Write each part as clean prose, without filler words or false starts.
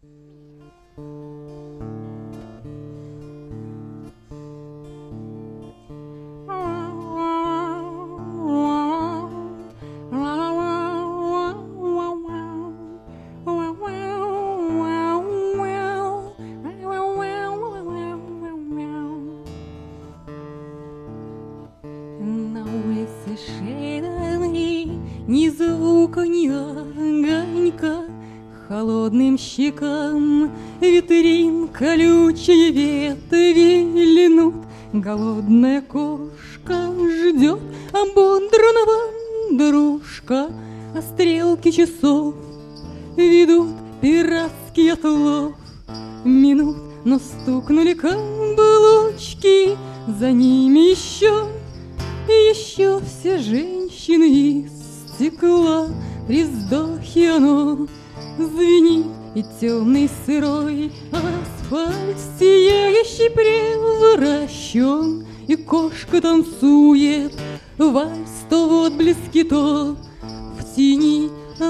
Ни звука, ни огонька, холодным щекам витрин колючие ветви льнут. Голодная кошка ждет ободранного дружка, а стрелки часов ведут пиратский отлов. Минут, но стукнули каблучки, за ними еще все женщины из стекла. При вздохе оно звенит, и темный сырой асфальт сияющий превращен, и кошка танцует вальс то в отблеске, то в тени.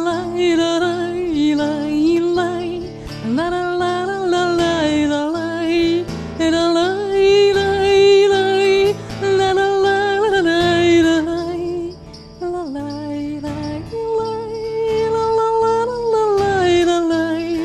Лай-ла-лай-лай-лай, ла-ла-ла-ла-лай-ла-лай, ла-лай-лай-лай, ла-ла-ла-ла-лай-ла-лай, ла-лай-лай-лай, ла-ла-ла-ла-лай-ла-лай,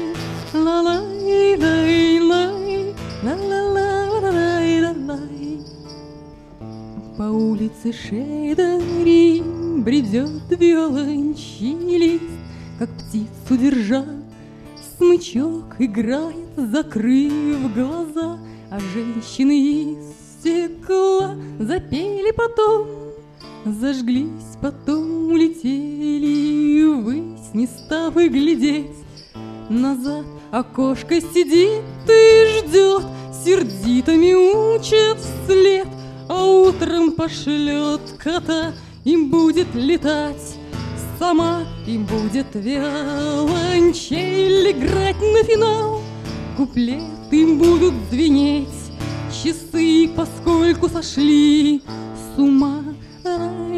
ла-лай-лай-лай, ла-ла-ла-ла-лай-ла-лай. По улице Шейдари бредет виолончелист, как птицу держа смычок играет, закрыв глаза. А женщины из стекла запели потом, зажглись, потом улетели ввысь, не став и глядеть назад. Окошко сидит и ждет, сердито мяучит вслед, а утром пошлет кота, им будет летать сама, им будет виолончель играть на финал. Куплет им будут звенеть часы, поскольку сошли с ума.